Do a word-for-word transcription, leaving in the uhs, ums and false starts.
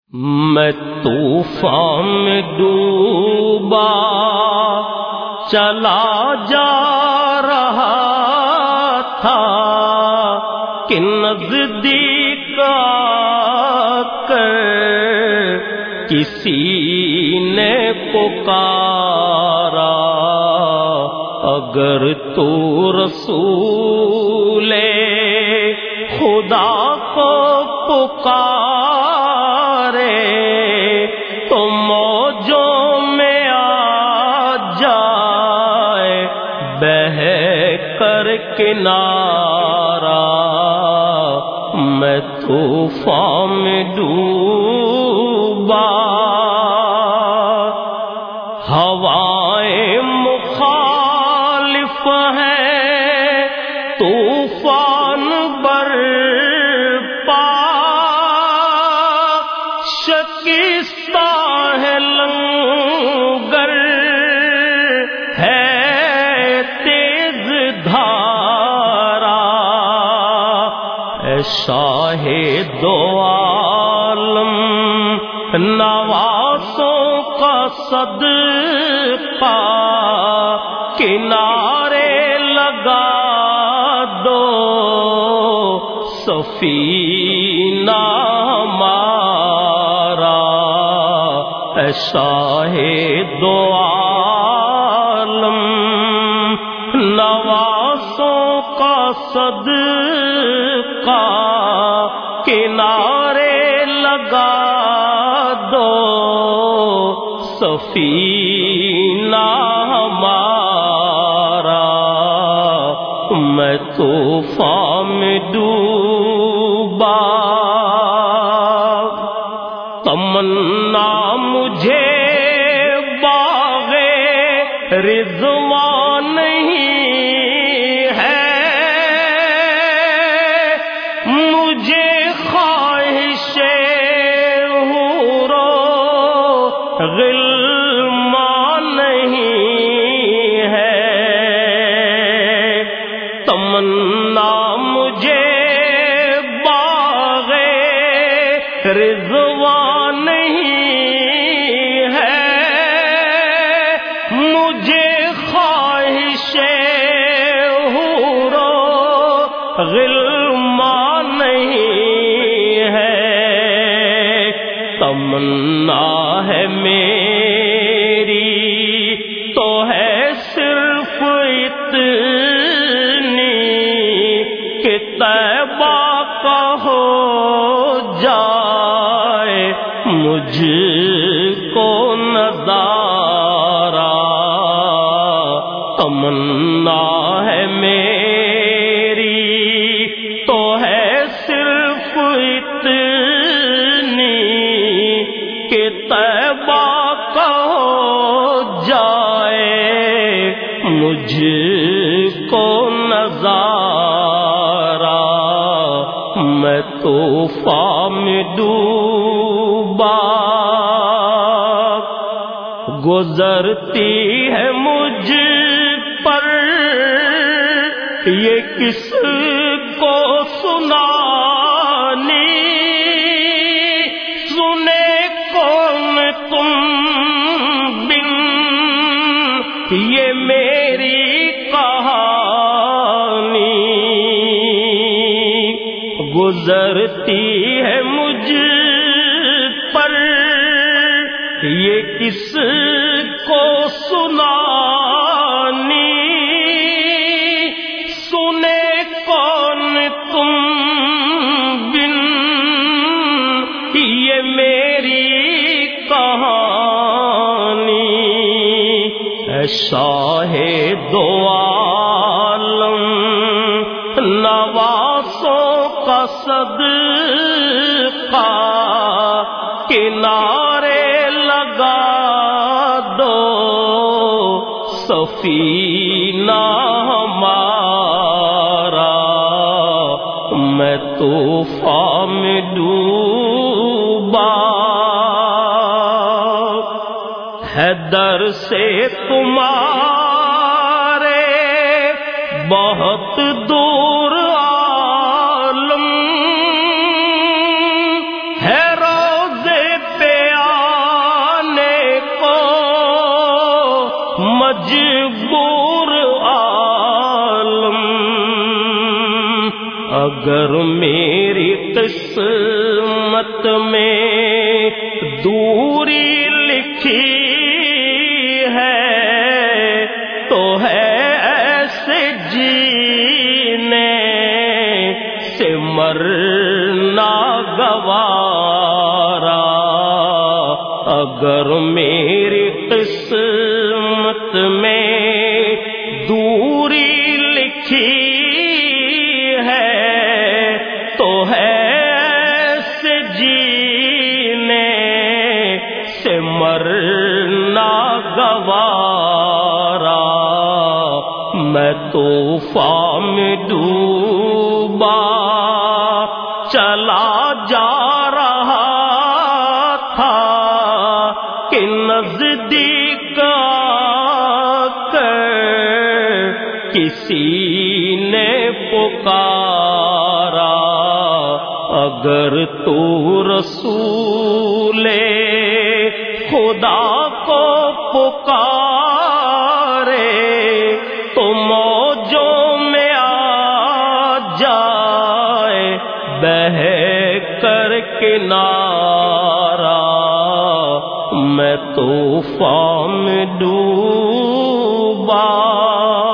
میں طوفان میں ڈوبا چلا جا رہا تھا کہ نزدیک آ کر کسی نے پکارا، اگر تو رسول خدا کو پکارے تو موجوں میں آ جائے بہہ کر کنارہ، میں طوفان میں ڈوبا، ہوائیں مخالف ہیں طوفان برپا، شکستہ ہے لنگر ہے تیز دھارا، اے شاہ دو عالم نواسوں کا صدقہ کنارے لگا دو سفینہ ہمارا، اے شاہ دو عالم نواسوں کا صدقہ کنارے لگا دو سفینہ ہمارا، میں طوفان میں ڈوبا، تمنا مجھے باغ رضوان نہیں ہے، مجھے خواہش حور و غلمان نہیں ہے، تمنا مجھے باغ رضوان نہیں ہے، مجھے خواہش حور و غلمان نہیں ہے، تمنا ہے میری تو ہے صرف اتنی کہ طیبہ کا ہو جائے مجھ کو نظارہ، تمنا ہے میری تو ہے صرف اتنی کہ طیبہ کا ہو جائے مجھ کو نظارہ، میں طوفان میں ڈوبا، گزرتی ہے مجھ پر یہ کس کو سنانی، سنے کون تم بن یہ میری کہانی، گزرتی ہے مجھ پر یہ کس کو سنانی، سنے کون تم بن یہ میری کہانی، اے شاہ دو عالم نواسوں کا صدقہ کنارے لگا دو سفینہ ہمارا، میں طوفان میں ڈوبا، ہے در سے تمہارے بہت دور عالم، ہے روزے مجبور عالم، اگر میری قسمت میں دوری لکھی ہے تو ہے ایسے جینے سے مرنا گوارا، اگر میری قسمت میں دوری لکھی ہے تو ہے ایسے جینے سے مرنا گوارا، میں طوفان میں ڈوبا چلا جا رہا تھا کہ نزدیک آ کر کسی نے پکارا، اگر تو رسول خدا کو پکارے تو موجوں میں آ جائے بہہ کر کنارا، میں طوفان میں ڈوبا